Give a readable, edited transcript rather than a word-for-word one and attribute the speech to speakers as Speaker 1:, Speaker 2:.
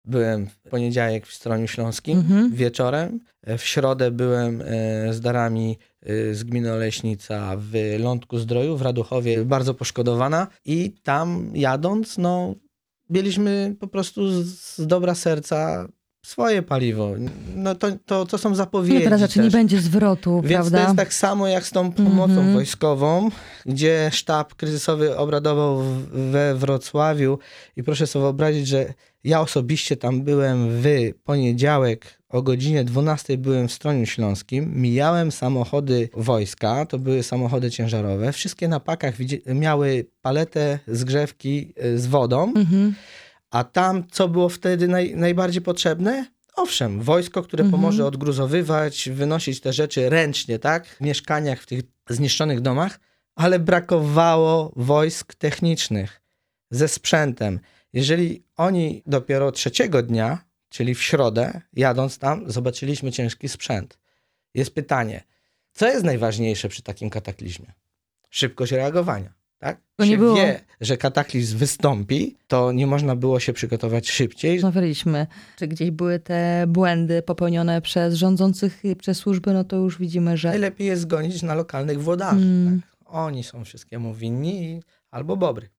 Speaker 1: byłem w poniedziałek w Stroniu Śląskim wieczorem. W środę byłem z darami z gminy Oleśnica w Lądku Zdroju, w Raduchowie, bardzo poszkodowana. I tam jadąc, mieliśmy po prostu z dobra serca swoje paliwo. To są zapowiedzi.
Speaker 2: Nie, teraz raczej nie będzie zwrotu,
Speaker 1: Więc
Speaker 2: prawda?
Speaker 1: to jest tak samo jak z tą pomocą wojskową, gdzie sztab kryzysowy obradował we Wrocławiu i proszę sobie wyobrazić, że ja osobiście tam byłem w poniedziałek o godzinie 12 byłem w Stroniu Śląskim, mijałem samochody wojska, to były samochody ciężarowe, wszystkie na pakach miały paletę zgrzewki z wodą, a tam co było wtedy najbardziej potrzebne? Owszem, wojsko, które pomoże odgruzowywać, wynosić te rzeczy ręcznie, tak? W mieszkaniach, w tych zniszczonych domach, ale brakowało wojsk technicznych ze sprzętem. Jeżeli oni dopiero trzeciego dnia, czyli w środę, jadąc tam, zobaczyliśmy ciężki sprzęt. Jest pytanie, co jest najważniejsze przy takim kataklizmie? Szybkość reagowania. Tak? Wie, że kataklizm wystąpi, to nie można było się przygotować szybciej.
Speaker 2: Rozmawialiśmy, czy gdzieś były te błędy popełnione przez rządzących i przez służby, no to już widzimy, że...
Speaker 1: Najlepiej jest zgonić na lokalnych włodarzy. Tak? Oni są wszystkiemu winni albo bobry.